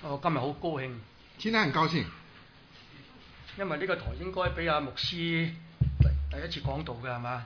我今日好高興， 今天很高興， 因為呢個台應該俾阿牧師第一次講道嘅係嘛？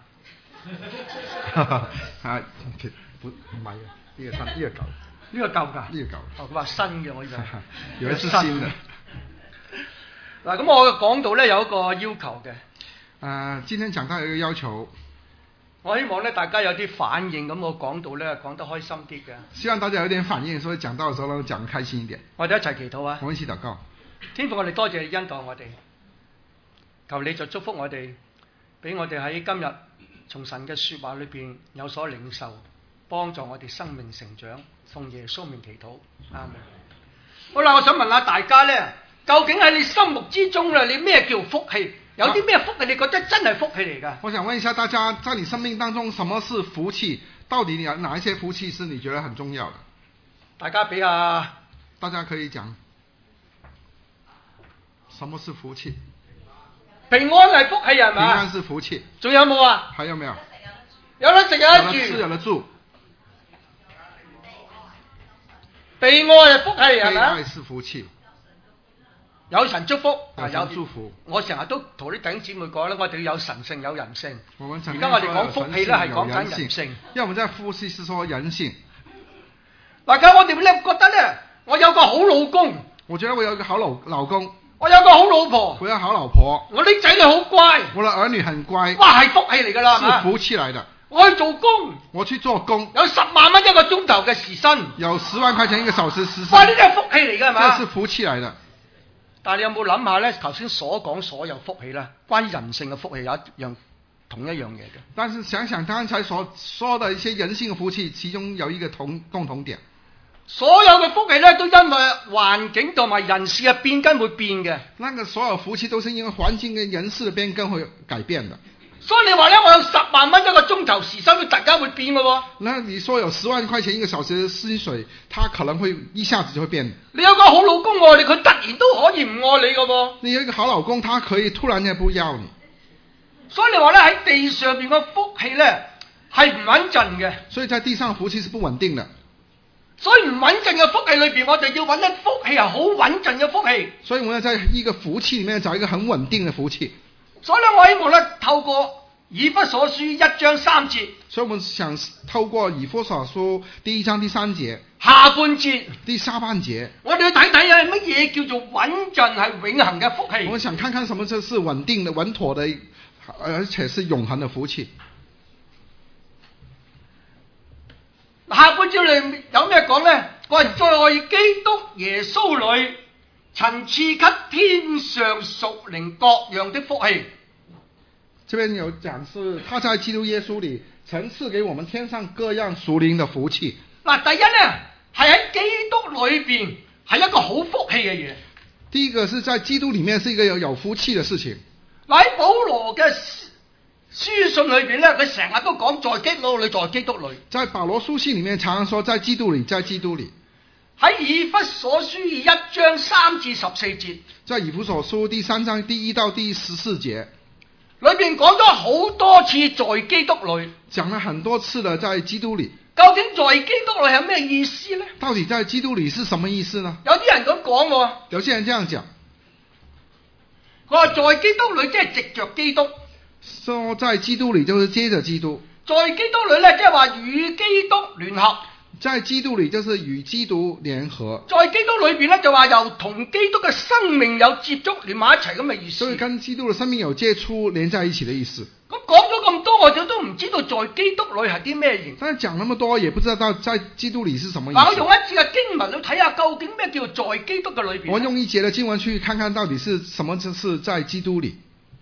啊，唔係嘅，呢個新，呢個舊， 呢個舊㗎， 呢個舊。 哦，佢話新嘅，我以為。 有一次新嘅。 嗱，咁我講道咧有一個要求嘅。 今天講到有一個要求， 我希望咧大家有啲反應，咁我講道咧講得開心啲嘅。 希望大家有點反應，所以講到嘅時候呢，講得開心一點。 我哋一齊祈禱啊！ 我們一起禱告。 天父，我哋多謝你恩待我哋，求你就祝福我哋，俾我哋喺今日從神嘅說話裏邊有所領受，幫助我哋生命成長。奉耶穌名祈禱，阿門。好啦，我想問下大家咧，究竟喺你心目之中咧，你咩叫福氣？有啲咩福氣你覺得真係福氣嚟㗎？ 我想問一下大家，在你生命當中，什麼是福氣？到底哪一些福氣是你覺得很重要的？ 大家俾下， 大家可以講，什麼是福氣？ 平安係福氣係嘛？ 平安是福氣。 仲有冇啊？ 還有沒有？ 有得食有得住。 有得吃有得住。 被愛係福氣係咪？ 被愛是福氣。 有神祝福， 有神祝福。 我成日都同啲弟兄姊妹講咧，我哋要有神性有人性。 而家我哋講福氣咧係講緊人性。 因為我們在福氣是說人性。 大家我哋咧覺得咧，我有個好老公。 我覺得我有一個好老公。 我有個好老婆。 我有好老婆。 我啲仔女好乖。 我的兒女很乖。 哇，係福氣嚟㗎啦， 是福氣來的。 我去做工。 我去做工。 有10萬蚊一個鐘頭嘅時薪。 有10萬塊錢一個小時時薪。 哇，呢啲係福氣嚟㗎係嘛？ 這是福氣來的。 但係你有冇諗下咧？頭先所講所有福氣咧，關於人性嘅福氣有一樣同一樣嘢嘅。 但是想想剛才所說的一些人性嘅福氣，其中有一個共同點。 所有嘅福氣咧，都因為環境同埋人事嘅變更會變嘅。 那個所有福氣都是因為環境跟人事嘅變更會改變的。 所以你話咧，我有10萬蚊一個鐘頭時薪，佢突然間會變嘅喎。 那你說有10萬塊錢一個小時嘅薪水，它可能會一下子就會變。 你有個好老公愛你，佢突然都可以唔愛你嘅喎。 你有一個好老公，他可以突然間不要你。 所以你話咧，喺地上邊嘅福氣咧係唔穩陣嘅。 所以在地上福氣是不穩定的。 所以唔穩陣嘅福氣裏邊，我哋要揾啲福氣係好穩陣嘅福氣。 所以我們要在一個福氣裡面找一個很穩定嘅福氣。 所以咧，我希望咧透過以弗所書1章3節， 所以我們想透過以弗所書第1章第3節下半節， 第下半節， 我哋要睇睇啊，乜嘢叫做穩陣係永恆嘅福氣。 我們想看看什麼是穩定的、穩妥的，而且是永恆的福氣。 下半節裏有咩講呢？我係在基督耶穌裏，曾賜給天上屬靈各樣的福氣。 這邊有講是他在基督耶穌裏曾賜給我們天上各樣屬靈的福氣。 嗱，第一呢係喺基督裏邊係一個好福氣嘅嘢。 第一個是在基督裏面是一個有福氣的事情。 嗱，喺保羅嘅書信裏邊咧，佢成日都講在基督裏，在基督裏。 在保羅書信裏面常常說在基督裏，在基督裏。 喺以弗所書1章3至14節。在以弗所書第3章第1到第14節。 裏邊講咗好多次在基督裏， 講了很多次了，在基督裏。 究竟在基督裏係咩意思呢？ 到底在基督裏是什麼意思呢？ 有啲人咁講喎， 有些人這樣講， 佢話在基督裏即係藉着基督， 說在基督裏就是接着基督， 在基督裏咧即係話與基督聯合。 在基督裏就是與基督聯合， 在基督裏邊咧就話由同基督嘅生命有接觸連埋一齊咁嘅意思。 所以跟基督嘅生命有接觸連在一起的意思。 咁講咗咁多，我哋都唔知道在基督裏係啲咩形。 但係講那麼多，也不知道在基督裏是什麼意思。 嗱，我用一節嘅經文去睇下，究竟咩叫在基督嘅裏邊。 我用一節嘅經文去看看到底是什麼是在基督裏。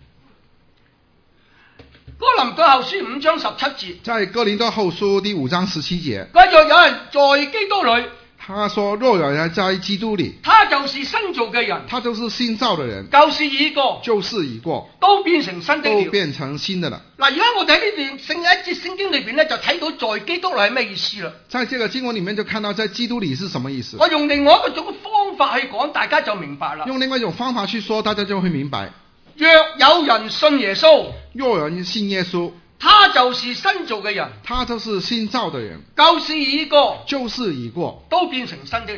哥林多後書5章17節， 在哥林多後書第5章17節， 佢若有人在基督裏， 他說若有人在基督裏， 他就是新造嘅人， 他就是新造的人， 舊事已過， 舊已過， 都變成新的了， 都變成新的了。 嗱，而家我哋喺呢段一節聖經裏邊咧，就睇到在基督裏係咩意思啦。 在這個經文裏面就看到在基督裏是什麼意思。 我用另外一種方法去講，大家就明白啦。 用另外一種方法去說，大家就會明白。 若有人信耶穌， 若有人信耶穌， 他就是新造嘅人， 他就是新造的人， 舊事已過， 舊事已過， 都變成新的了。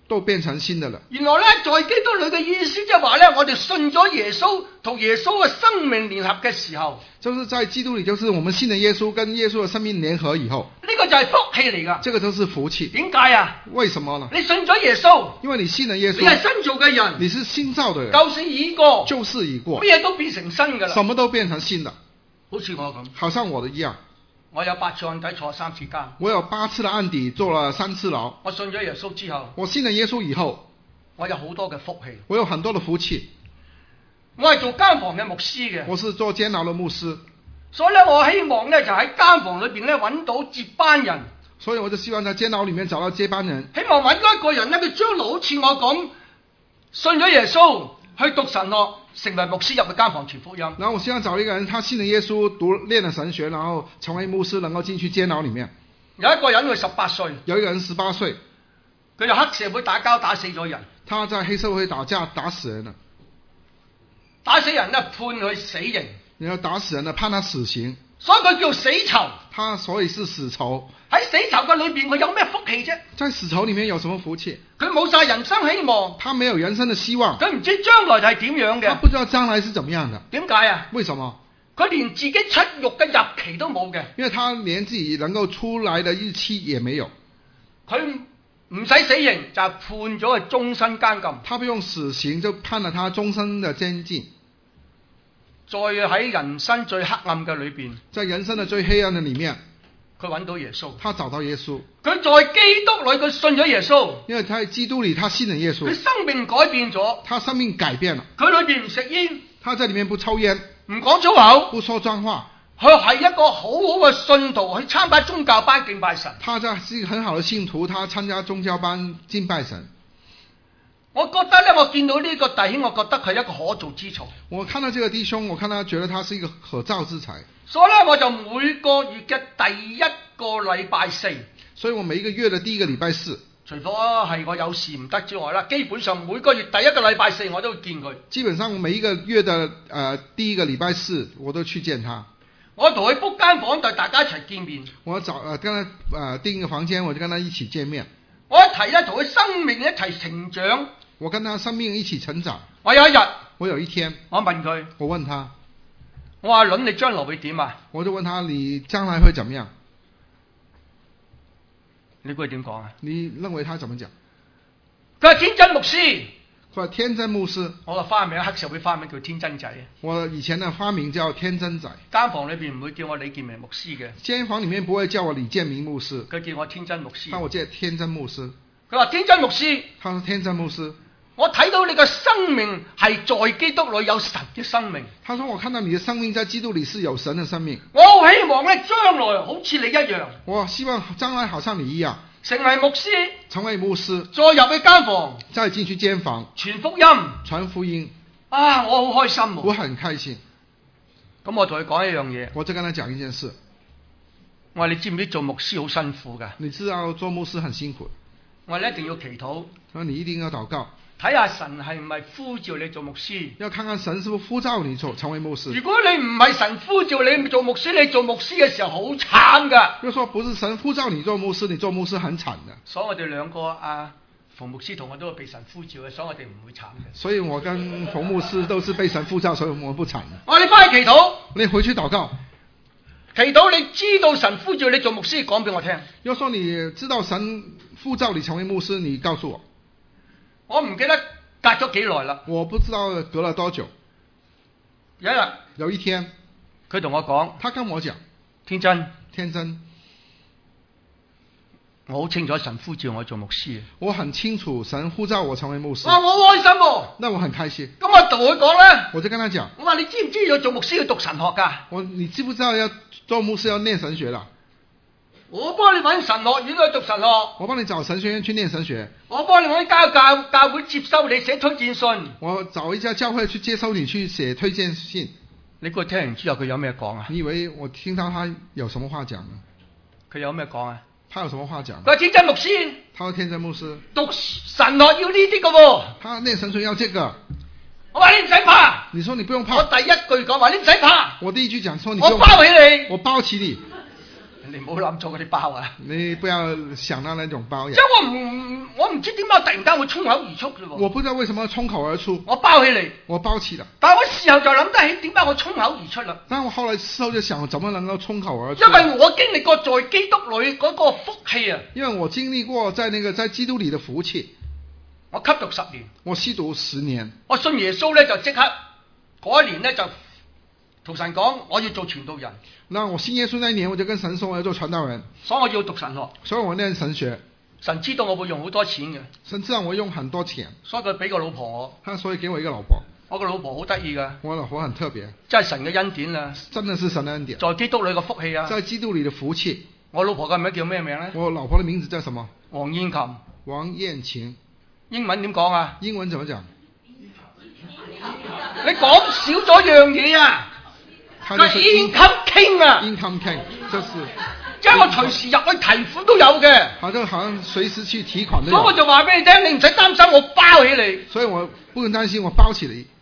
都變成新的了。 原來咧，在基督裏嘅意思即係話咧，我哋信咗耶穌，同耶穌嘅生命聯合嘅時候， 就是在基督裏，就是我們信了耶穌，跟耶穌的生命聯合以後， 呢個就係福氣嚟㗎。 這個就是福氣。 點解啊？ 為什麼呢？ 你信咗耶穌， 因為你信了耶穌， 你係新造嘅人， 你是新造的人， 舊事已過， 舊事已過， 乜嘢都變成新㗎啦。 什麼都變成新的， 好似我咁， 好像我的一樣。 我有8次案底坐3次監。 我有8次的案底，坐了3次牢。 我信咗耶穌之後， 我信了耶穌以後， 我有好多嘅福氣。 我有很多的福氣。 我係做監房嘅牧師嘅， 我是做監牢的牧師， 所以咧，我希望咧就喺監房裏邊咧揾到接班人。 所以我就希望在監牢裏面找到接班人。 希望揾到一個人咧，佢將來好似我咁信咗耶穌，去讀神學，成為牧師入去監房傳福音。 然後我希望找一個人，他信了耶穌，練了神學，然後成為牧師，能夠進去監牢裏面。 有一個人佢18歲， 有一個人18歲， 佢就黑社會打交打死咗人， 他在黑社會打架打死人了， 打死人咧判佢死刑， 然後打死人了判他死刑， 所以佢叫死囚。 他所以是死囚。 喺死囚嘅裏邊，佢有咩福氣啫？ 在死囚裏面有什麼福氣？ 佢冇晒人生希望， 他沒有人生的希望， 佢唔知將來係點樣嘅。 他不知道將來是怎麼樣的。 點解啊？ 為什麼？ 佢連自己出獄嘅日期都冇嘅。 因為他連自己能夠出來的日期也沒有。 佢唔使死刑就係判咗佢終身監禁。 他不用死刑就判了他終身的監禁。 再喺人生最黑暗嘅裏邊， 在人生的最黑暗的裏面， 佢揾到耶穌。 他找到耶穌。 佢在基督裏，佢信咗耶穌。 因為他在基督裏，他信了耶穌。 佢生命改變咗。 他生命改變了。 佢裏邊唔食煙。 他在裏面不抽煙， 唔講粗口， 不說髒話。 佢係一個好好嘅信徒，去參加宗教班敬拜神。 他是一個很好的信徒，他參加宗教班敬拜神。 我覺得咧，我見到呢個弟兄，我覺得佢係一個可造之材。 我看到這個弟兄，我看他覺得他是一個可造之材。 所以咧，我就每個月嘅第一個禮拜四， 所以我每一個月的第一個禮拜四， 除咗係我有事唔得之外啦，基本上每個月第一個禮拜四我都會見佢。 基本上每一個月的第一個禮拜四，我都去見他。 我同佢 book 間房，帶大家一齊見面。 我跟他訂一個房間，我就跟他一起見面。 我一齊咧同佢生命一齊成長。 我跟他生命一起成長。 我有一日， 我有一天， 我問佢， 我問他， 我話倫你將來會點啊？ 我就問他你將來會怎麼樣？ 你估佢點講啊？ 你認為他怎麼講？ 佢係天真牧師。 佢話天真牧師。 我個花名黑社會花名叫天真仔。 我以前的花名叫天真仔。 間房裏邊唔會叫我李建明牧師嘅。 間房裡面不會叫我李建明牧師。 佢叫我天真牧師。 我叫天真牧師。 佢話天真牧師。 他說天真牧師。 我睇到你嘅生命係在基督裏有神嘅生命。 他說我看到你的生命在基督裏是有神的生命。 我好希望咧將來好似你一樣。我希望將來好像你一樣。 成為牧師。 成為牧師。 再入去間房。 再進去間房。 傳福音。 傳福音。 啊，我好開心喎。 我很開心。咁我同佢講一樣嘢。 我就跟他講一件事。 我話你知唔知做牧師好辛苦㗎？ 你知道做牧師很辛苦。 我話你一定要祈禱。 我話你一定要禱告。 睇下神係唔係呼召你做牧師， 要看看神是不是呼召你成為牧師。 如果你唔係神呼召你做牧師，你做牧師嘅時候好慘㗎。 就說不是神呼召你做牧師，你做牧師很慘的。 所以我哋兩個馮牧師同我都係被神呼召嘅，所以我哋唔會慘嘅。 所以我跟馮牧師都是被神呼召，所以我們不慘。 我話你翻去祈禱， 你回去禱告， 祈禱你知道神呼召你做牧師，講俾我聽。 要說你知道神呼召你成為牧師，你告訴我。 我唔記得隔咗幾耐啦。 我不知道隔了多久。有一天， 佢同我講， 他跟我講， 天真，我好清楚神呼召我做牧師。 我很清楚神呼召我成為牧師。 我好開心喎。 那我很開心。 咁我同佢講咧， 我就跟他講， 我話你知唔知要做牧師要讀神學㗎？ 你知不知道要做牧師要念神學啦？ 我幫你揾神學院去讀神學。 我幫你找神學院去念神學。 我幫你揾教會接收你寫推薦信。 我找一家教會去接收你去寫推薦信。 你估佢聽完之後佢有咩講啊？ 你以為我聽到他有什麼話講呢？ 佢有咩講啊？ 他有什麼話講？ 佢話天真牧師。他說天真牧師讀神學要呢啲嘅喎。 他念神學要這個。 我話你唔使怕。 你說你不用怕。 我第一句講話你唔使怕。 我第一句講說你不用怕。 我包起你。 我包起你。 你唔好諗錯嗰啲包啊！ 你不要想到那種包即養。 係我唔知點解突然間會衝口而出啫喎！ 我不知道為什麼衝口而出， 我包起嚟， 我包起了。 但係我事後就諗得起點解我衝口而出啦？ 但我後來事後就想，怎麼能夠衝口而出？ 因為我經歷過在基督裏嗰個福氣啊！ 因為我經歷過在基督裏的福氣。 我吸毒10年， 我吸毒10年。 我信耶穌咧就即刻嗰一年咧就同神講我要做傳道人。 那我信耶穌那一年，我就跟神說我要做傳道人， 所以我要讀神學。 所以我念神學。 神知道我會用好多錢嘅， 神知道我用很多錢， 所以佢俾個老婆我。 他所以給我一個老婆。 我個老婆好得意噶， 我老婆很特別， 真係神嘅恩典啊！ 真的是神的恩典， 在基督裏嘅福氣啊！ 在基督裏的福氣。 我老婆嘅名叫咩名咧？ 我老婆的名字叫什麼？ 黃燕琴。 王燕琴。 英文點講啊？ 英文怎麼講？ 你講少咗樣嘢啊！ 佢係 income king 啊 ！income king 就是即係我隨時入去提款都有嘅。 好像隨時去提款都有。 所以我就話俾你聽，你唔使擔心，我包起你。 所以我不用擔心，我包起你。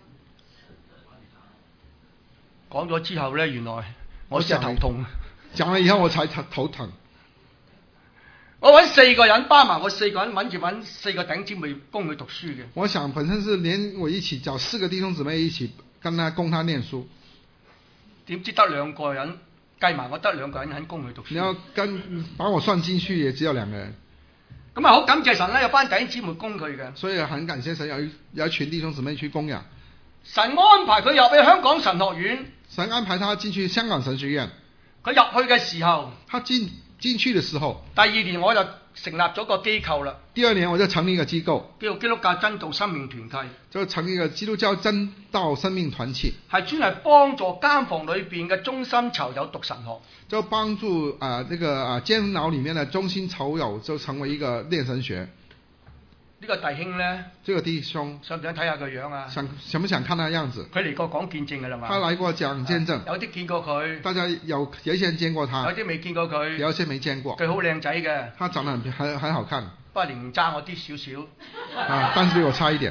講咗之後咧，原來我真係頭痛。 講了以後我才頭疼。 我揾4個人，包埋我4個人，揾4個頂姊妹供佢讀書嘅。 我想本身是連我一起找4個弟兄姊妹一起供他念書。點知得2個人，計埋我得2個人肯供佢讀書。 你要把我算進去，也只有2個人。 咁啊，好感謝神咧，有班弟兄姊妹供佢嘅。 所以很感謝神有一群弟兄姊妹去供養。 神安排佢入去香港神學院。 神安排他進去香港神學院。 佢入去嘅時候， 他進去的時候， 第2年我就成立咗個機構啦。 第2年我就成立一個機構， 叫基督教真道生命團契。 就成立一個基督教真道生命團契， 係專係幫助監房裏邊嘅中心囚友讀神學。 就幫助監牢裡面的中心囚友就成為一個練神學。 呢個弟兄咧， 這個弟兄想唔想睇下個樣啊？ 想不想看他樣子？ 佢嚟過講見證嘅啦嘛。 他來過講見證。 有啲見過佢。 大家有一些人見過他。 有啲未見過佢。 有一些沒見過。 佢好靚仔嘅。 他長得很好看。 不過年爭我啲少少。 但是比我差一點。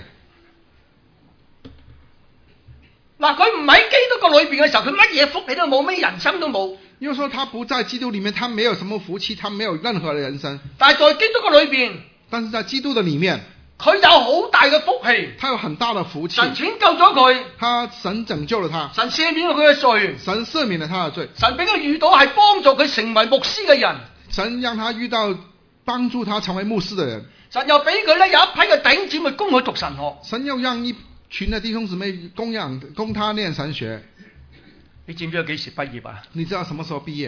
嗱，佢唔喺基督個裏邊嘅時候，佢乜嘢福氣都冇，咩人生都冇。 因為說他不在基督裡面，他沒有什麼福氣，他沒有任何的人生。 但係在基督個裏邊， 但是在基督的裡面， 佢有好大嘅福氣。 他有很大的福氣。 神拯救咗佢。 神拯救了他。 神赦免咗佢嘅罪。 神赦免了他的罪。 神俾佢遇到係幫助佢成為牧師嘅人。 神讓他遇到幫助他成為牧師的人。 神又俾佢咧有一批嘅弟兄姊妹供佢讀神學。神又讓一群的弟兄姊妹供他念神學。 你知唔知佢幾時畢業啊？ 你知道什麼時候畢業？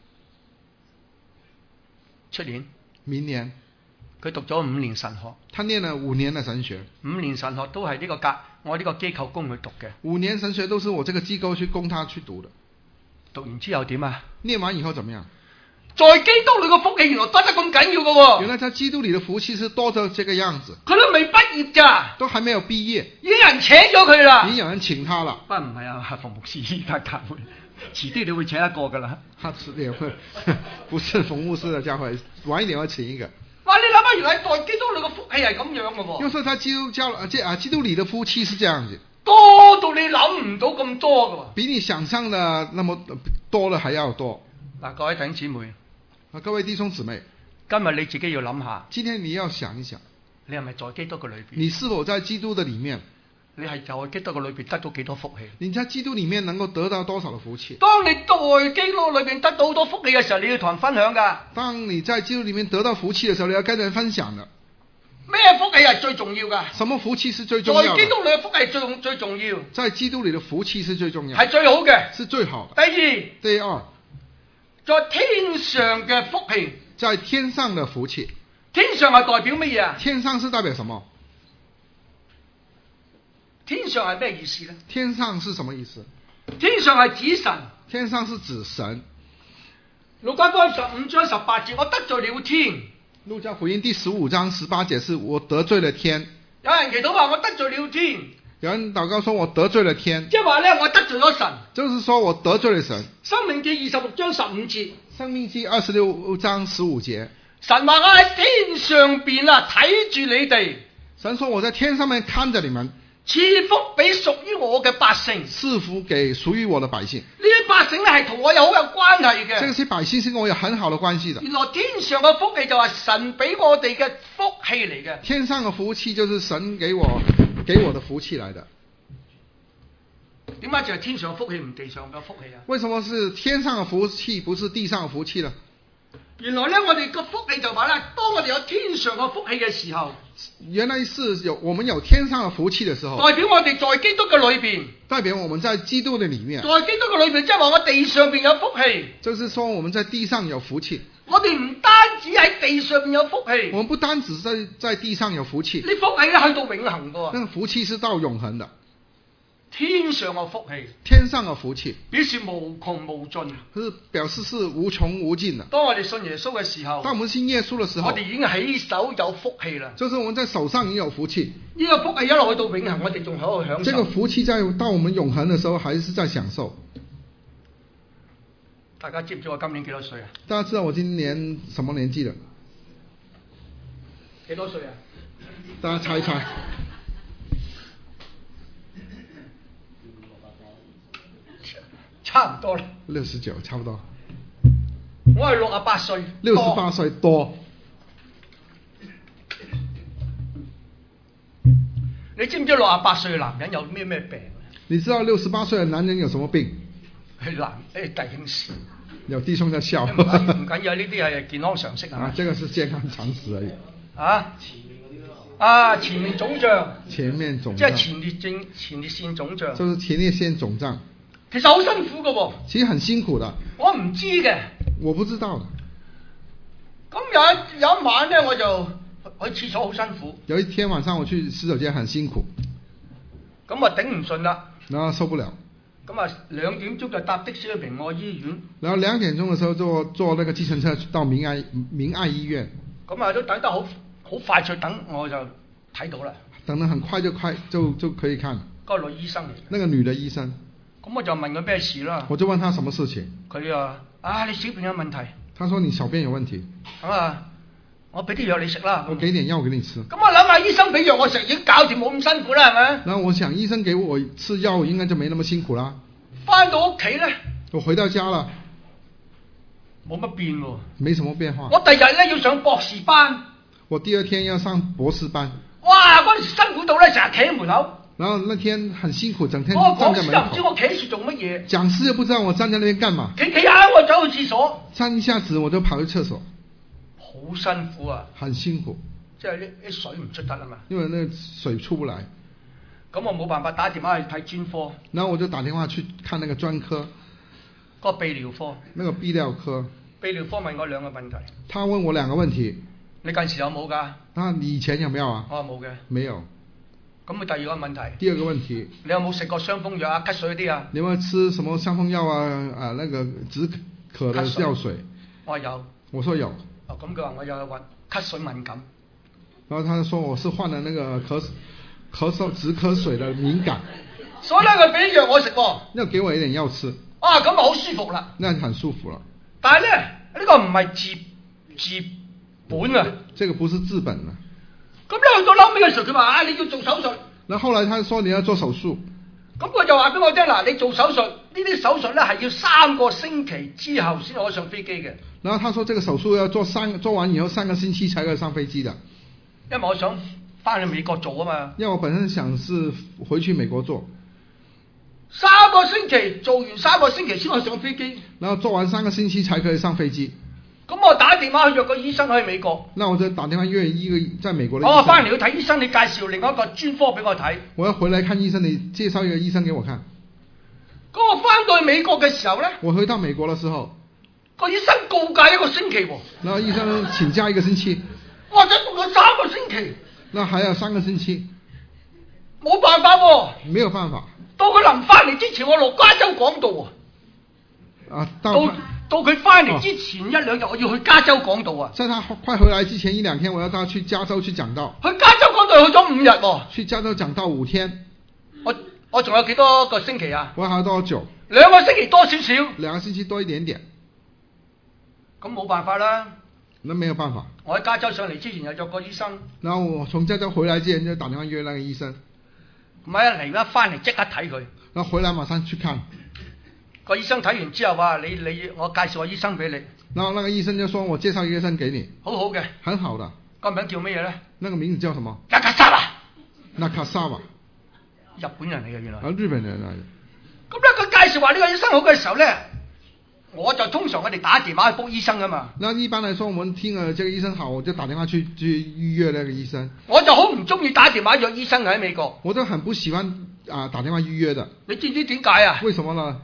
出年。 明年。 佢讀咗5年神學。 他念了5年的神學。 5年神學都係我呢個機構供佢讀嘅。 5年神學都是我這個機構去供他去讀的。 讀完之後點啊？ 念完以後怎麼樣？ 在基督裏嘅福氣原來多得咁緊要嘅喎。 原來在基督裏的福氣是多得這個樣子。 佢都未畢業咋？ 都還沒有畢業。 已經有人請咗佢啦。 已經有人請他了。 不過唔係啊，係馮牧師依家教會，遲啲你會請一個㗎啦。 他遲點會，不是馮牧師的教會，晚一點會請一個。 哇！你諗下，原來在基督裏嘅福氣係咁樣嘅喎。 又說他基督裏的夫妻是這樣子。 多到你諗唔到咁多㗎喎。 比你想象的那麼多的還要多。 嗱，各位弟兄姊妹。 各位弟兄姊妹， 今日你自己要諗下。 今天你要想一想， 你係咪在基督嘅裏邊？ 你是否在基督的裡面？ 你係在基督嘅裏邊得到幾多福氣？ 你在基督裡面能夠得到多少的福氣？ 當你在基督裏邊得到好多福氣嘅時候，你要同人分享㗎。 當你在基督裡面得到福氣嘅時候，你要跟人分享的。 咩福氣係最重要㗎？ 什麼福氣是最重要的？ 在基督裏嘅福氣最重要。 在基督裡的福氣是最重要。 係最好嘅。 是最好的。第二， 在天上嘅福氣。 在天上的福氣。 天上係代表乜嘢啊？ 天上是代表什麼？ 天上係咩意思呢？ 天上是什麼意思？ 天上係指神。 天上是指神。 路加福音15章18節，我得罪了天。 路加福音第15章18節是我得罪了天。 有人祈禱話我得罪了天。 有人禱告說我得罪了天。 即係話咧，我得罪咗神。 就是說我得罪了神。 申命記26章15節。 申命記26章15節。 神話我喺天上邊啊，睇住你哋。 神說我在天上面看着你們。 賜福俾屬於我嘅百姓。 賜福給屬於我的百姓。 呢啲百姓咧係同我有好有關係嘅。 這些百姓是跟我有很好的關係的。 原來天上嘅福氣就係神俾我哋嘅福氣嚟嘅。 天上嘅福氣就是神給我的福氣來的。 點解就係天上嘅福氣唔地上嘅福氣啊？ 為什麼是天上嘅福氣不是地上嘅福氣呢？ 原來咧，我哋個福氣就話咧，當我哋有天上嘅福氣嘅時候， 原來是我們有天上嘅福氣嘅時候， 代表我哋在基督嘅裏邊， 代表我們在基督的裏面， 在基督嘅裏邊，即係話我地上邊有福氣， 就是說我們在地上有福氣。 我哋唔單止喺地上邊有福氣， 我們不單止在地上有福氣， 呢福氣咧去到永恆嘅。 那個福氣是到永恆的。 天上嘅福氣， 天上嘅福氣表示無窮無盡， 是表示是無窮無盡的。 當我哋信耶穌嘅時候， 當我們信耶穌嘅時候， 我哋已經喺手有福氣啦。 就是我們在手上已經有福氣。 呢個福氣一路去到永恆，我哋仲喺度享受。 這個福氣到我們永恆嘅時候，還是在享受。 大家知唔知我今年幾多歲啊？ 大家知道我今年什麼年紀了？ 幾多歲啊？ 大家猜一猜。 差唔多啦。 69，差不多。 我係68歲。 68歲多。 你知唔知68歲嘅男人有咩病？ 你知道68歲嘅男人有什麼病？ 係弟兄笑。 有弟兄在笑。 唔緊要，呢啲係健康常識啊。 這個是健康常識而已。 前面腫脹。 前面腫脹。 即係前列腺腫脹。 就是前列腺腫脹。 其實好辛苦㗎喎。 其實很辛苦的。 我唔知嘅。 我不知道的。 咁有一晚咧，我就去廁所好辛苦。 有一天晚上我去洗手間很辛苦。 咁啊頂唔順啦。 然後受不了。 咁啊2點鐘就搭的士去明愛醫院。然後 2點鐘嘅時候坐那個計程車到明愛醫院。 咁啊都等得好快脆，等我就睇到啦。 等得很快就可以看。 嗰個女醫生嚟。 那個女的醫生。 咁我就問佢咩事啦。 我就問他什麼事情。 佢你小便有問題。 他說你小便有問題。 我俾啲藥你食啦。 我給點藥給你吃。 咁我諗下醫生俾藥我食已經搞掂，冇咁辛苦啦，係咪？ 然後我想醫生給我吃藥應該就沒那麼辛苦啦。 翻到屋企咧， 我回到家了， 冇乜變喎。 沒什麼變化。 我第日咧要上博士班。 我第二天要上博士班。 哇！嗰陣時辛苦到咧，成日企喺門口。 然後那天很辛苦，整天站在門口。 講師又唔知我企喺度做乜嘢。 講師又不知道我站在那邊幹嘛。 企下我走去廁所。 站一下子我就跑去廁所。 好辛苦啊！ 很辛苦。 即係啲水唔出得啊嘛。 因為那水出不來。 咁我冇辦法打電話去睇專科。 然後我就打電話去看那個專科。 個泌尿科。 那個泌尿科。 泌尿科問我2個問題。 他問我2個問題。 你近時有冇㗎？ 你以前有沒有啊？ 我冇嘅。 沒有。 咁佢第二個問題。 第二個問題。 你有冇食過傷風藥啊、咳水嗰啲啊？ 你有冇吃什麼傷風藥啊？那個止渴的藥水。 我有。 我說有。 咁佢話我有咳水敏感。 然後他說我是患了那個咳嗽止咳水的敏感。 所以咧，佢俾藥我食喎。 要給我一點藥吃。 咁咪好舒服啦。 那很舒服了。 但係咧，呢個唔係治本啊。 這個不是治本啊。 咁咧去到後尾嘅時候，佢話你要做手術。 然後後來他說你要做手術。 咁佢就話俾我聽嗱，你做手術呢啲手術咧係要3個星期之後先可以上飛機嘅。 然後他說這個手術要做完以後3個星期才可以上飛機的。 因為我想翻去美國做啊嘛。 因為我本身想是回去美國做。 3個星期做完3個星期先可以上飛機。 然後做完3個星期才可以上飛機。 咁我打電話去約個醫生去美國。 那我就打電話約一個在美國的醫生。 我翻嚟去睇醫生，你介紹另外一個專科俾我睇。 我要回來看醫生，你介紹一個醫生給我看。 咁我翻到去美國嘅時候咧， 我回到美國嘅時候， 個醫生告假1個星期喎。 然後醫生請假1個星期。 或者仲有3個星期。 那還有3個星期。 冇辦法喎。 沒有辦法。 到佢臨翻嚟之前，我落加州講道啊。到佢翻嚟之前1-2日，我要去加州講道啊。 在他快回來之前1-2天，我要到去加州去講道。 去加州講道去咗5日喎。 去加州講道5天。 我仲有幾多個星期啊？ 我還有多久 ？2個星期多少少。 2個星期多一點點。 咁冇辦法啦。 那沒有辦法。 我喺加州上嚟之前又約過醫生。 然後我從加州回來之前就打電話約那個醫生。 唔係一嚟一翻嚟即刻睇佢。 然後回來馬上去看。 個醫生睇完之後話：我介紹個醫生俾你。 然後那個醫生就說：我介紹一個醫生給你。 好好嘅。 很好的。 個名叫乜嘢咧？ 那個名字叫什麼？ 納卡沙瓦。 納卡沙瓦。 日本人嚟嘅原來。 日本人嚟。 咁咧佢介紹話呢個醫生好嘅時候咧，我就通常我哋打電話去 book 醫生噶嘛。 那一般來說，我們聽了這個醫生好，我就打電話去預約那個醫生。 我就好唔中意打電話約醫生喺美國。 我就很不喜歡打電話預約的。 你知唔知點解啊？ 為什麼呢？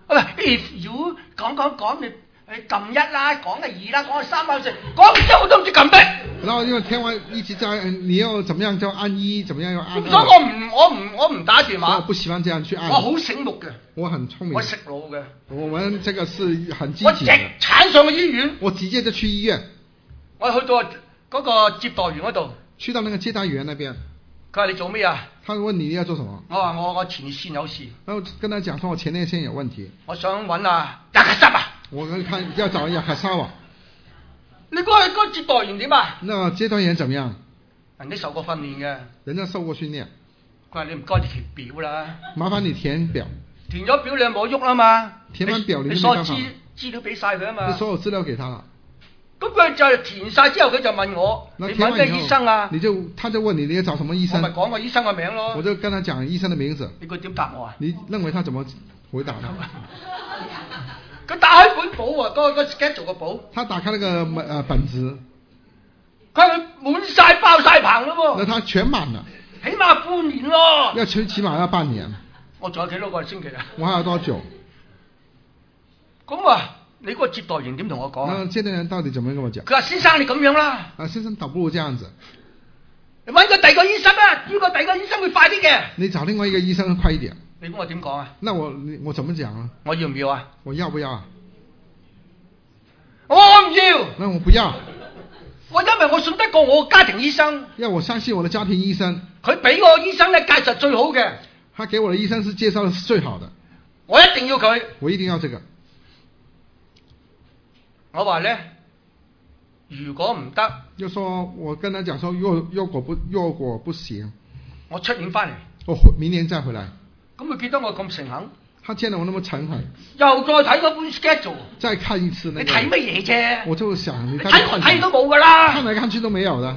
if you 講你撳一啦，講個二啦，講個三啦，講完之後我都唔知撳咩。 然後因為聽完一直在，你要怎麼樣就按一，怎麼樣要按二。 所以我唔打電話。 我不喜歡這樣去按。 我好醒目嘅。 我很聰明。 我食腦嘅。 我們這個是很積極的。 我直鏟上去醫院。 我直接就去醫院。 我去到嗰個接待員嗰度。 去到那個接待員那邊。 佢話你做咩啊？ 他問你要做什麼？ 我話我前列腺有事。 然後跟他講說我前列腺有問題。 我想揾亞卡沙瓦。 我看要找亞卡沙瓦。 你嗰個接待員點啊？ 那接待員怎麼樣？ 人哋受過訓練嘅。 人家受過訓練。 佢話你唔該你填表啦。 麻煩你填表。 填咗表你冇喐啦嘛。 填完表你所有資料俾晒佢啊嘛。 你所有資料給他了。 咁佢就填晒之後，佢就問我：你揾咩醫生啊？ 他就問你要找什麼醫生？ 我咪講個醫生個名咯。 我就跟他講醫生的名字。 你佢點答我啊？ 你認為他怎麼回答他？ 佢打開本簿啊，嗰個 schedule 個簿。 他打開那個本子。 佢滿晒爆晒棚咯喎。 那他全滿了。 起碼半年咯。 要起碼要半年。 我仲有幾多個星期啊？ 我還有多久？ 咁啊，你嗰個接待員點同我講啊？ 那接待員到底怎麼跟我講？ 佢話：先生你咁樣啦。 先生倒不如這樣子。 你揾個第二個醫生啊，呢個第二個醫生會快啲嘅。 你找另外一個醫生快一點。 你估我點講啊？ 那我怎麼講啊？ 我要唔要啊？ 我要不要啊？ 我唔要。 那我不要。 我因為我信得過我家庭醫生。 要我相信我的家庭醫生。 佢俾我醫生咧介紹最好嘅。 他給我的醫生是介紹的是最好的。 我一定要佢。 我一定要這個。 我話咧，如果唔得， 就說我跟他講說，若果不行， 我出年翻嚟。 我明年再回來。 咁佢見到我咁誠懇， 他見到我那麼誠懇， 又再睇嗰本 schedule， 再看一次那個。 你睇乜嘢啫？ 我就想你睇都冇噶啦， 看來看去都沒有的。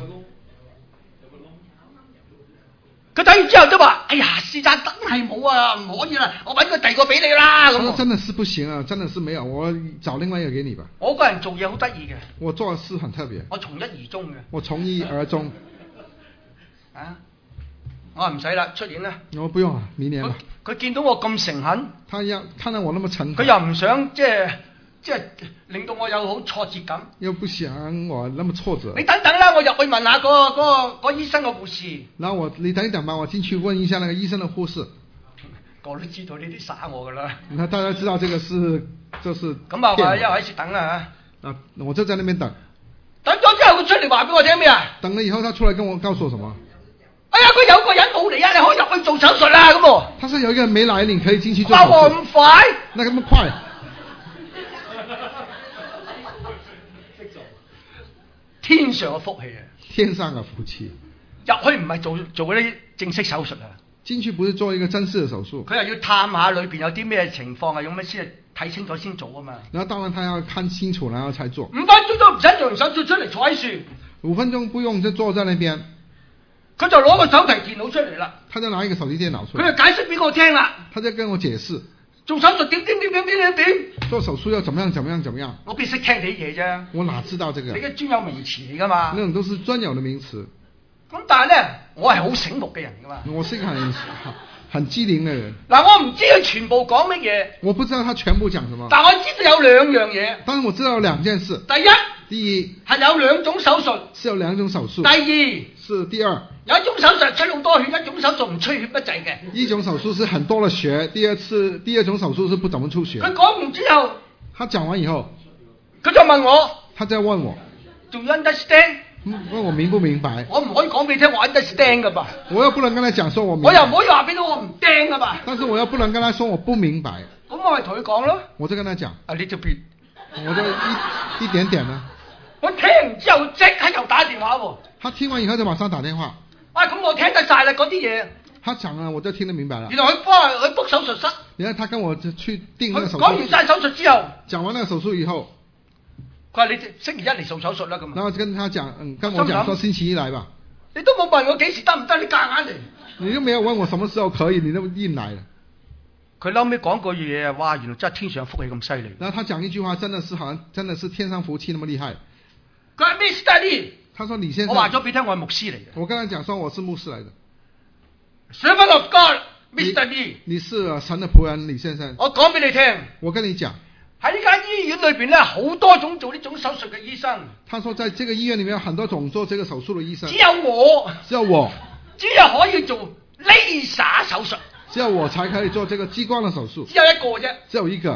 佢睇完之後都話：哎呀，師仔真係冇啊，唔可以啦，我揾個第二個俾你啦。咁真的是不行啊，真的是沒有，我找另外一個給你吧。 我個人做嘢好得意嘅。 我做事很特別。 我從一而終嘅。 我從一而終。 啊！我話唔使啦，出年啦。 我不用啦，明年啦。 佢見到我咁誠懇， 他要看到我那麼誠懇， 佢又唔想即係令到我有好挫折感， 又不想我那麼挫折。 你等等啦，我入去問下個醫生個護士。 然後你等一等吧，我進去問一下那個醫生的護士。 我都知道呢啲耍我噶啦。 那大家知道這個是就是咁啊，我一喺處等啦嚇。我就在那邊等。 等咗之後佢出嚟話俾我聽咩啊？ 等了以後，他出來告訴我什麼？ 哎呀，佢有個人冇嚟啊，你可以入去做手術啦咁。 他說有一個人沒來，你可以進去做手術。 話咁快？ 那咁快？ 天上嘅福氣啊！ 天上嘅福氣。 入去唔係做嗰啲正式手術啊。 進去不是做一個正式嘅手術。 佢又要探下裏邊有啲咩情況啊，用咩先睇清楚先做啊嘛。 然後當然他要看清楚，然後才做。 5分鐘都唔使做完手術出嚟坐喺樹。 5分鐘不用就坐在那邊。 佢就攞個手提電腦出嚟啦。 他就拿一個手提電腦出嚟。 佢就解釋俾我聽啦。 他就跟我解釋。 做手術點。 做手術要怎麼樣。 我邊識聽你嘢啫。 我哪知道這個？ 你嘅專有名詞嚟噶嘛？ 那種都是專有的名詞。 咁但係咧，我係好醒目嘅人噶嘛。 我是一個很機靈嘅人。 嗱，我唔知佢全部講乜嘢。 我不知道他全部講什麼。 但我知道有兩樣嘢。 但是我知道有兩件事。第一係有兩種手術。 是有兩種手術。第二有一種手術出好多血，一種手術唔出血不滯嘅。 一種手術是很多的血，第二種手術是不怎麼出血。 佢講完之後， 他講完以後， 佢就問我， 他再問我 ，Do you understand？ 問我明不明白？ 我唔可以講俾你聽，我 understand 噶吧。 我又不能跟他講說我明白。 我又唔可以話俾你我唔釘噶吧。 但是我又不能跟他說我不明白。 咁我咪同佢講咯。 我就跟他講。 A little bit。 我就一點點啦。 我聽完之後即刻又打電話喎。 他聽完以後就馬上打電話。 咁我聽得晒啦嗰啲嘢。 他講了，我就聽得明白了。 原來佢幫佢 book 手術室， 然後他跟我去訂那個佢手術， 講完晒手術之後， 講完那個手術以後， 佢話你星期一嚟做手術啦咁。 然後跟他講，跟我講說星期一來吧。 你都冇問我幾時得唔得，你夾硬嚟。 你都沒有問我什麼時候可以，你都硬來了。 佢後尾講句嘢啊，哇！原來真係天上福氣咁犀利。 然後他講一句話，真的是好像真的是天上福氣那麼厲害。 佢話 Mr. Lee， 他說李先生， 我話咗俾你聽，我係牧師嚟嘅。 我跟他講說我是牧師來的。 Servant of God，Mr. Lee， 你是神的僕人李先生。 我講俾你聽， 我跟你講， 喺呢間醫院裏邊咧，好多種做呢種手術嘅醫生。 他說在這個醫院裏面有很多種做這個手術的醫生。 只有我只有可以做laser手術。 只有我才可以做這個激光的手術。 只有一個啫。 只有一個。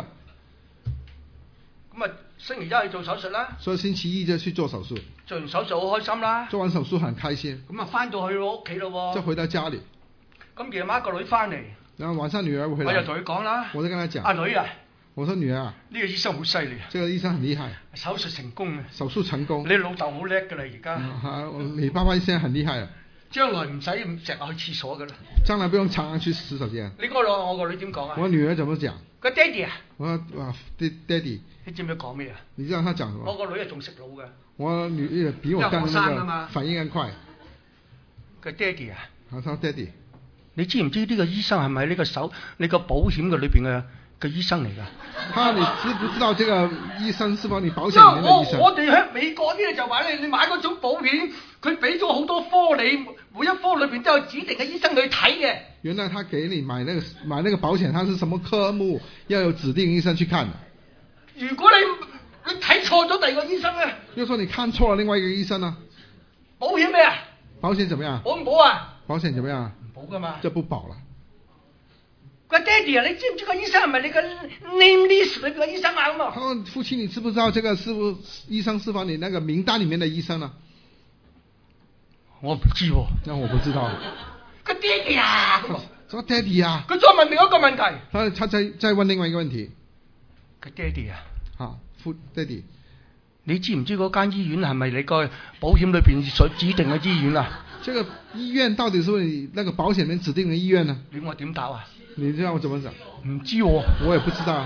咁啊，星期一去做手術啦。 所以星期一就去做手術。 做完手術好開心啦。 做完手術很開心。 咁啊，翻到去我屋企咯喎。 就回到家裏。 咁夜晚個女翻嚟。 然後晚上女兒回來。 我就同佢講啦。 我就跟他講。 阿女啊。 我說女兒， 呢個醫生好犀利啊！ 這個醫生很厲害， 手術成功啊！ 手術成功。 你老豆好叻噶啦，而家。 你爸爸現在很厲害啊！ 將來唔使成日去廁所噶啦。 將來不用常常去洗手間。 你講我個女點講啊？ 我女兒怎麼講？ 個爹哋啊！ 我話爹哋。 你知唔知講咩啊？ 你知道他講什麼？ 我個女係仲食腦噶。 我女兒比我更那個反應更快。 個爹哋啊！ 我說爹哋， 你知唔知呢個醫生係咪呢個你個保險嘅裏邊嘅醫生嚟㗎？ 你知不知道這個醫生是否你保險裡面的醫生？ 我哋喺美國呢就話你買嗰種保險，佢俾咗好多科你，每一科裏邊都有指定嘅醫生去睇嘅。 原來他給你買那個保險，他是什麼科目要有指定醫生去看的。 如果你睇錯咗第二個醫生咧， 又說你看錯了另外一個醫生呢？ 保險咩啊？ 保險怎麼樣？ 保唔保啊？ 保險怎麼樣？ 唔保噶嘛。 就不保了。 個爹哋啊，你知唔知個醫生係咪你個 name list 裏邊嘅醫生啊？咁啊？ 父親，你知不知道這個醫生是否你那個名單裡面的醫生呢？ 我唔知喎。 那我不知道。 個爹哋啊！ 什麼爹哋啊？ 佢再問另一個問題。 他再問另外一個問題。 個爹哋啊！ 好，爹哋， 你知唔知嗰間醫院係咪你個保險裏邊所指定嘅醫院啊？ 這個醫院到底是不是你那個保險裡面指定的醫院呢？ 你我點答啊？ 你知道我怎麼講？ 唔知喎。 我也不知道。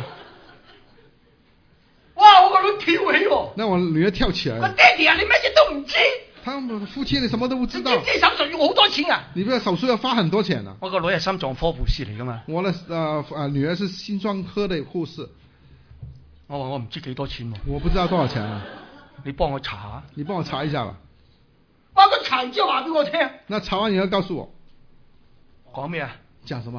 哇！我個女跳起喎。 那我女兒跳起來了。 個爹哋啊，你乜嘢都唔知。 他父親你什麼都不知道。 你知手術要好多錢啊？ 你不知道手術要花很多錢啊？ 我個女係心臟科護士嚟噶嘛？ 我的女兒是心臟科的護士。 我話我唔知幾多錢喎。 我不知道多少錢啊？ 你幫我查下。 你幫我查一下吧。 哇！佢查完之後話俾我聽。 那查完你要告訴我。 講咩啊？ 講什麼？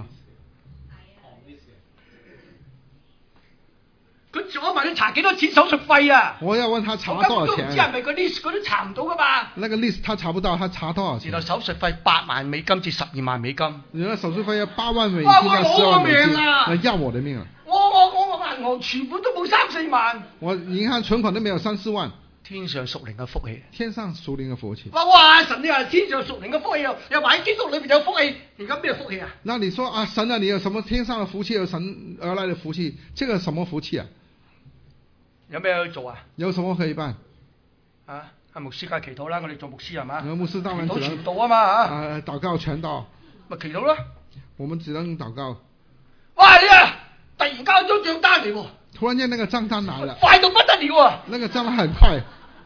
我問你查幾多錢手術費啊？ 我要問他查多少錢？ 我根本都唔知係咪個 list 佢都查唔到噶嘛？ 那個 list 他查不到，他查多少錢？ 原來手術費8萬美金至12萬美金。 原來手術費要8萬美金到10萬美金。那要我的命啊！ 我銀行存款都冇3、4萬。 我銀行存款都沒有3、4萬。 天上屬靈嘅福氣。 天上屬靈嘅福氣。 哇！神你話天上屬靈嘅福氣又話喺基督裏邊有福氣，而家咩福氣啊？ 那你說啊，神啊，你有什麼天上的福氣，有神而來的福氣？這個什麼福氣啊？ 有咩去做啊？ 有什麼可以辦？ 啊，係牧師界祈禱啦，我哋做牧師係嘛？ 牧師當然只能傳道啊嘛禱告傳道。 咪祈禱咯。 我們只能禱告。 哇！你啊，突然交咗帳單嚟喎。 突然間那個帳單來了。 快到不得了啊！ 那個帳單很快。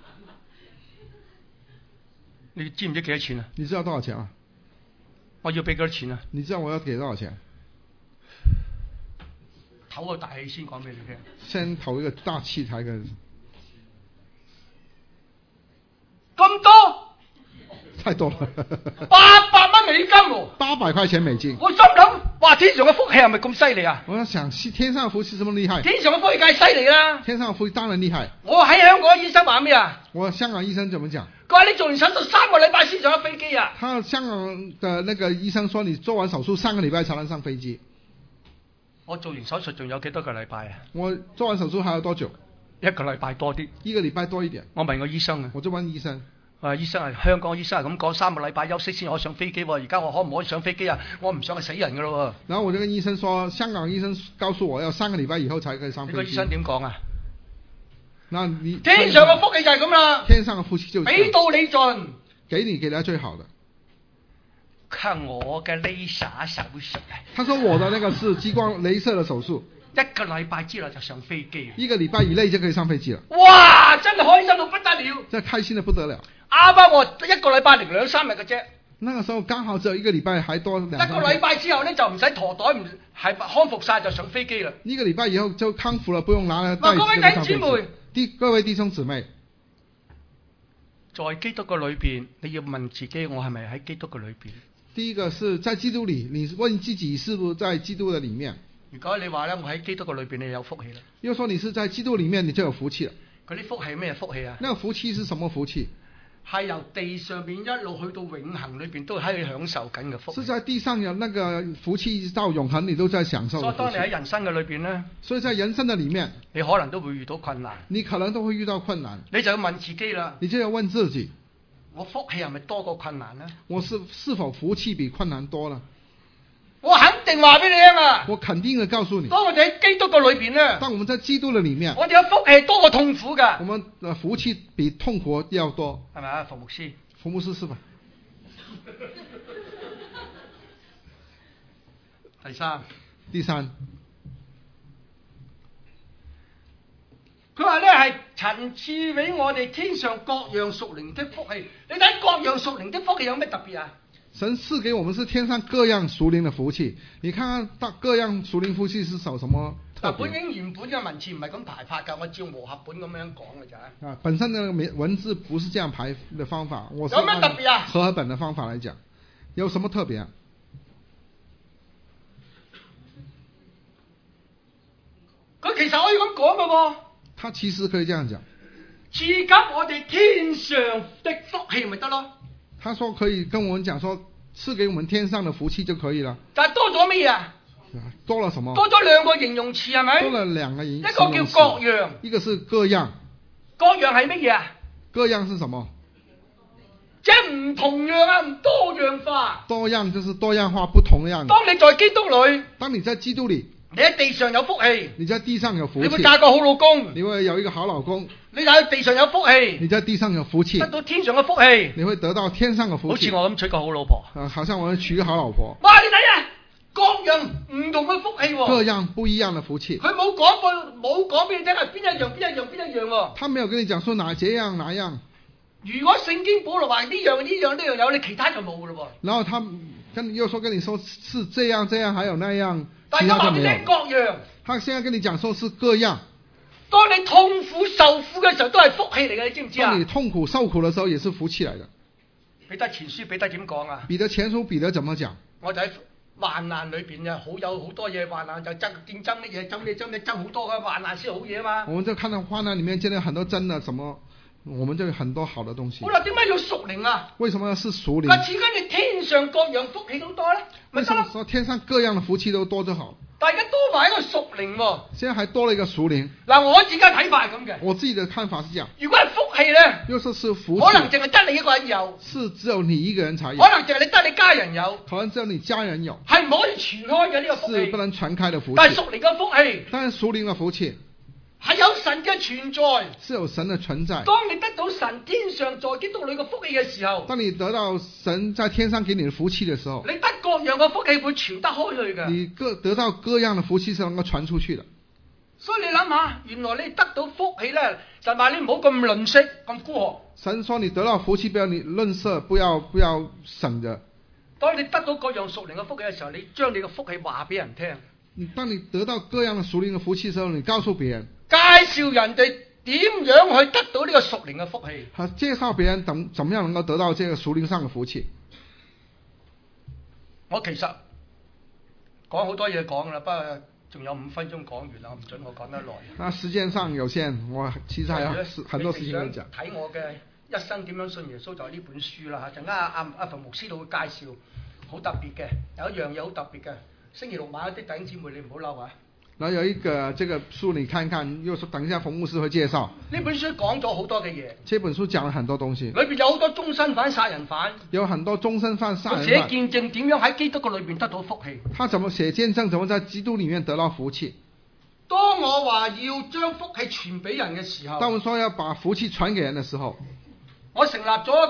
你知唔知幾多錢啊？ 你知道多少錢啊？ 我要俾幾多錢啊？ 你知道我要給多少錢？ 唞個大氣先講俾你聽。 先唞一個大氣才跟。 咁多？ 太多了。 800蚊美金喎。 800塊錢美金。 我心諗，哇！天上嘅福氣係咪咁犀利啊？ 我在想，天上嘅福氣這麼厲害？ 天上嘅福氣梗係犀利啦。 天上嘅福氣當然厲害。 我喺香港醫生話咩啊？ 我香港醫生怎麼講？ 佢話你做完手術3個禮拜先上咗飛機啊。 他香港的那個醫生說，你做完手術3個禮拜才能上飛機。 我做完手術仲有幾多個禮拜啊？ 我做完手術還有多久 ？1個禮拜多啲。 1個禮拜多一點。 我問個醫生啊。 我就問醫生。 醫生係香港醫生係咁講，3個禮拜休息先可以上飛機喎。而家我可唔可以上飛機啊？我唔想去死人噶咯喎。 然後我就跟醫生說，香港醫生告訴我要3個禮拜以後才可以上飛機。 呢個醫生點講啊？ 那你天上嘅福氣就係咁啦。 天上嘅福氣就俾到你盡， 給你他最好的。 係我嘅Laser手術啊！ 他說我的那個是激光雷射的手術， 一個禮拜之內就上飛機。 一個禮拜以內就可以上飛機了。 哇！真係開心到不得了， 真係開心得不得了。 啱啱我一個禮拜零2-3日嘅啫。 那個時候剛好只有一個禮拜，還多2-3天。 一個禮拜之後咧就唔使陀袋，唔係康復晒就上飛機啦。 一個禮拜以後就康復了，不用拿來袋子各位弟兄姊妹， 各位弟兄姊妹， 在基督嘅裏邊，你要問自己，我係咪喺基督嘅裏邊？ 第一個是在基督裏，你問自己是不是在基督的裏面。 如果你話咧，我喺基督嘅裏邊，你有福氣啦。 又說你是在基督裏面，你就有福氣了。 嗰啲福氣咩福氣啊？ 那個福氣是什麼福氣？ 係由地上面一路去到永恆裏邊都喺度享受緊嘅福氣。 是在地上有那個福氣，一直到永恆你都在享受。 所以當你喺人生嘅裏邊咧， 所以在人生的裏面， 你可能都會遇到困難。 你可能都會遇到困難， 你就要問自己啦。 你就要問自己， 我福氣係咪多過困難呢？ 我是否福氣比困難多了？ 我肯定話俾你聽啊！ 我肯定的告訴你， 當我哋喺基督嘅裏邊咧， 當我們在基督的裏面， 我哋嘅福氣多過痛苦㗎。 我們的福氣比痛苦要多， 係咪啊，馮牧師？ 馮牧師是吧？第三， 佢話咧係陳賜俾我哋天上各樣屬靈的福氣。你睇各樣屬靈的福氣有咩特別啊？ 神賜給我們是天上各樣屬靈的福氣。你看看各樣屬靈福氣是什麼特別？ 本應原本嘅文字唔係咁排法㗎，我照和合本咁樣講嘅咋。 啊，本身嘅文字不是這樣排的方法，我是有咩特別啊？ 和合本的方法來講，有什麼特別啊？ 佢其實可以咁講嘅喎。 他其實可以這樣講， 賜給我哋天上的福氣咪得咯。 他說可以跟我們講說，賜給我們天上的福氣就可以了。 但係多咗咩啊？ 多了什麼？ 多咗兩個形容詞係咪？ 多了兩個形容詞。 一個叫各樣， 一個是各樣。 各樣係乜嘢啊？ 各樣是什麼？ 即係唔同樣啊，唔多樣化。 多樣就是多樣化，不同樣。 當你在基督裏， 當你在基督裏， 你喺地上有福氣， 你在地上有福氣， 你會嫁個好老公， 你會有一個好老公。 你喺地上有福氣， 你在地上有福氣， 得到天上嘅福氣， 你會得到天上嘅福氣。 好似我咁娶個好老婆。 好像我娶個好老婆。 哇！你睇啊，各樣唔同嘅福氣喎。 各樣不一樣嘅福氣。 佢冇講俾你聽係邊一樣喎。 他沒有跟你講說哪樣。 如果聖經保羅話呢樣有，你其他就冇噶咯喎。 然後他又跟你說是這樣，還有那樣， 其他就沒有。但係各樣。 他現在跟你講說是各樣。 當你痛苦受苦嘅時候都係福氣嚟嘅，你知唔知啊？ 當你痛苦受苦嘅時候也是福氣嚟嘅。 彼得前書彼得點講啊？ 彼得前書彼得怎麼講？ 我就喺患難裏邊啊，有好多嘢患難就爭乜嘢，爭好多嘅患難先好嘢啊嘛。 我們就看到患難裡面見到很多真的什麼，我們就有很多好的東西。 好啦，點解要屬靈啊？ 為什麼要是屬靈？ 佢賜緊你天上各樣福氣都多咧， 為什麼說天上各樣的福氣都多就好？ 大家多埋一個屬靈喎。 現在還多了一個屬靈。 嗱，我自己睇法係咁嘅。 我自己的看法是這樣。 如果係福氣咧， 又說是福氣， 可能淨係得你一個人有， 是只有你一個人才有。 可能淨係得你家人有， 可能只有你家人有。 係唔可以傳開嘅呢個福氣， 是不能傳開的福氣。 但係屬靈嘅福氣， 但係屬靈嘅福氣係有神嘅存在， 是有神的存在。 當你得到神天上在基督裏嘅福氣嘅時候， 當你得到神在天上給你的福氣嘅時候， 你得各樣嘅福氣會傳得開去嘅。 你得到各樣的福氣是能夠傳出去的。 所以你諗下，原來你得到福氣咧，神話你唔好咁吝嗇，咁孤寒。 神說你得到福氣，不要你吝嗇，不要省着。 當你得到各樣屬靈嘅福氣嘅時候，你將你嘅福氣話俾人聽。 當你得到各樣的屬靈的福氣嘅時候，你告訴別人， 介紹人哋點樣去得到呢個屬靈嘅福氣。 介紹別人怎麼樣能夠得到這個屬靈上嘅福氣。 我其實講好多嘢講啦，不過仲有5分鐘講完啦，我唔准我講得耐。 那時間上有限，我其實還有很多事情要講。 睇我嘅一生點樣信耶穌就係呢本書啦嚇，陣間阿馮牧師都會介紹，好特別嘅，有一樣嘢好特別嘅。星期六晚啲弟兄姊妹你唔好嬲啊！ 然後有一個這個書你看看，又說等一下馮牧師會介紹。 呢本書講咗好多嘅嘢。 這本書講了很多東西。 裏邊有好多終身犯殺人犯。有很多終身犯殺人犯。寫見證點樣喺基督嘅裏邊得到福氣。他怎麼寫見證？怎麼在基督裡面得到福氣？當我話要將福氣傳俾人嘅時候， 當我說要把福氣傳給人嘅時候， 我成立咗一個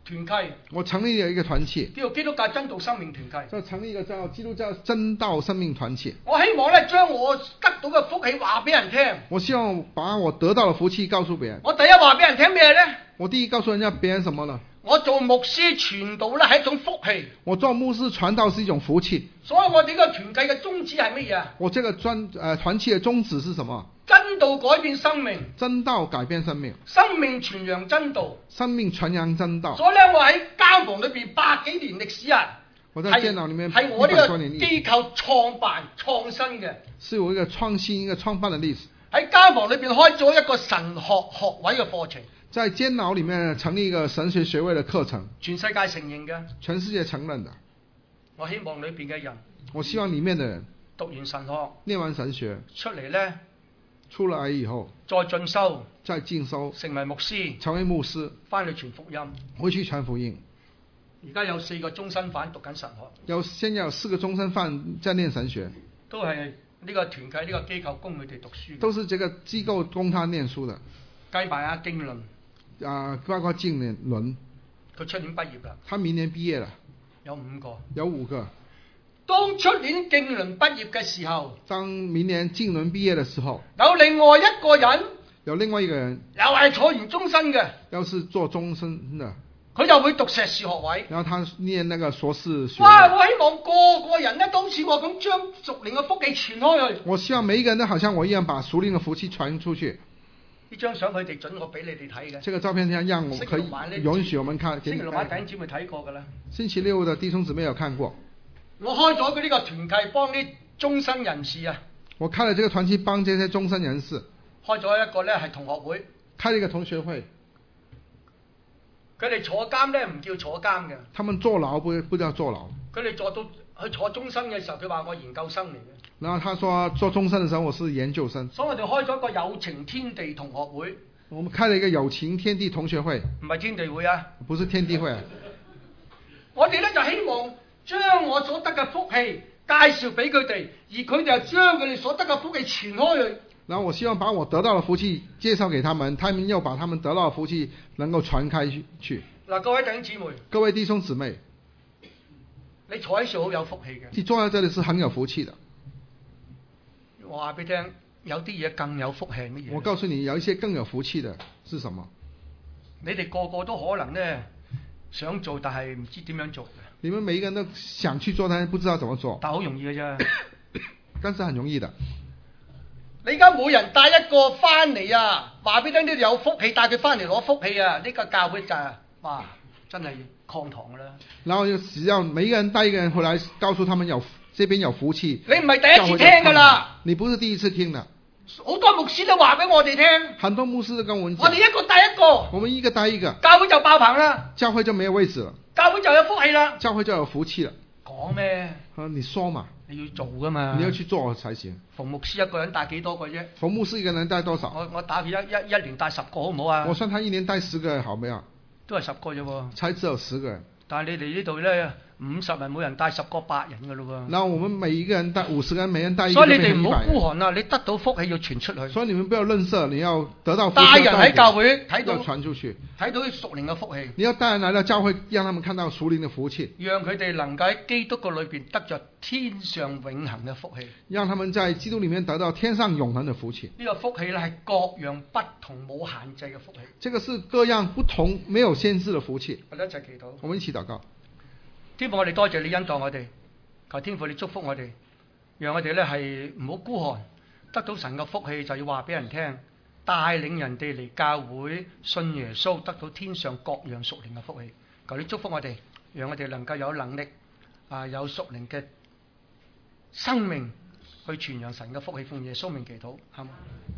團契， 我成立了一個團契， 叫做基督教真道生命團契。 就成立一個叫基督教真道生命團契。 我希望咧將我得到嘅福氣話俾人聽。 我希望把我得到的福氣告訴別人。 我第一話俾人聽咩咧？ 我第一告訴人家別人什麼呢？ 我做牧師傳道咧係一種福氣。 我做牧師傳道是一種福氣。 所以我哋個團契嘅宗旨係乜嘢啊？ 我這個團契的宗旨是什麼？ 真道改變生命， 真道改變生命， 生命傳揚真道， 生命傳揚真道。 所以咧，我喺監房裏邊百幾年歷史啊， 我在監牢裏面係我呢個 100多年機構創辦創新嘅， 是有一個創新一個創辦的歷史。 喺監房裏邊開咗一個神學學位嘅課程， 在監牢裏面成立一個神學學位的課程， 全世界承認嘅， 全世界承認的。 我希望裏邊嘅人， 我希望裏面的人讀完神學， 念完神學出嚟呢， 出來以後再進修， 再進修， 成為牧師， 成為牧師， 翻去傳福音。 回去傳福音。 而家有4個終身犯讀緊神學， 現在有4個終身犯在念神學， 都係呢個團契呢個機構供佢哋讀書， 都是這個機構供他念書的。 計埋阿經綸， 包括經綸， 佢出年畢業啦， 他明年畢業了， 有5個。 有5個。 當出年經綸畢業嘅時候， 當明年經綸畢業的時候， 有另外一個人， 有另外一個人， 又係坐完終身嘅， 要是做終身的， 佢就會讀碩士學位。 然後他念那個碩士學位。 哇！我希望個個人咧都似我咁將屬靈嘅福氣傳開去。 我希望每一個人都好像我一樣把屬靈的福氣傳出去。 呢張相佢哋準我俾你哋睇嘅。 這個照片讓我可以允許我們看。 星期六晚弟兄姊妹睇過㗎啦。 星期六的弟兄姊妹有看過。 我開咗佢呢個團契幫啲終身人士啊。 我開了這個團契幫這些終身人士。 開咗一個咧係同學會。 開了一個同學會。 佢哋坐監咧唔叫坐監嘅。 他們坐牢不叫坐牢。 佢哋坐終身嘅時候，佢話我研究生嚟嘅。 然後他說做終身的時候我是研究生。 所以我哋開咗一個有情天地同學會。 我們開了一個有情天地同學會。 唔係天地會啊。不是天地會。我哋咧就希望將我所得嘅福氣介紹俾佢哋，而佢哋又將佢哋所得嘅福氣傳開去。 然後我希望把我得到的福氣介紹給他們，他們又把他們得到的福氣能夠傳開去。 嗱，各位弟兄姊妹， 各位弟兄姊妹， 你坐喺度好有福氣嘅。 你坐在這裡是很有福氣的。 我話俾你聽，有啲嘢更有福氣係乜嘢？ 我告訴你，有一些更有福氣的是什麼？ 你哋個個都可能呢想做，但係唔知點樣做嘅。 你們每一個人都想去做，但係不知道怎麼做。 但好容易嘅啫。 但是很容易的。 你而家每人帶一個翻嚟啊，話俾你聽，呢度有福氣，帶佢翻嚟攞福氣啊！呢個教會就係哇，真係抗堂㗎啦。 然後只要每一個人帶一個人回來，告訴他們這邊有福氣。 你唔係第一次聽㗎啦。 你不是第一次聽的。 好多牧師都話俾我哋聽。 很多牧師都跟我們講。 我哋一個帶一個。 我們一個帶一個。 教會就爆棚啦。 教會就沒有位置了。 教會就有福氣啦。 教會就有福氣了。 講咩？ 你說嘛。 你要做㗎嘛。 你要去做才行。 馮牧師一個人帶幾多個啫？ 馮牧師一個人帶多少？ 我打佢一年帶10個好唔好啊？ 我算他一年帶10個好沒有？ 都係10個啫喎。 才只有10個人。 但係你哋呢度咧，50人每人帶10個100人㗎咯喎。 然後我們每一個人帶50個人，每人帶一個。 所以你哋唔好孤寒啊！你得到福氣要傳出去。 所以你們不要吝嗇，你要得到福氣。 帶人喺教會睇到要傳出去， 睇到屬靈嘅福氣。 你要帶人來到教會，讓他們看到屬靈的福氣， 讓佢哋能夠喺基督嘅裏邊得着天上永恆嘅福氣。 讓他們在基督裡面得到天上永恆的福氣。 呢個福氣咧係各樣不同冇限制嘅福氣。 這個是各樣不同沒有限制的福氣。 我哋一齊祈禱。 我們一起禱告。 天父，我哋多謝你恩待我哋，求天父你祝福我哋，讓我哋咧係唔好孤寒，得到神嘅福氣就要話俾人聽，帶領人哋嚟教會信耶穌，得到天上各樣屬靈嘅福氣。求你祝福我哋，讓我哋能夠有能力有屬靈嘅生命去傳揚神嘅福氣，奉耶穌名祈禱，好嗎？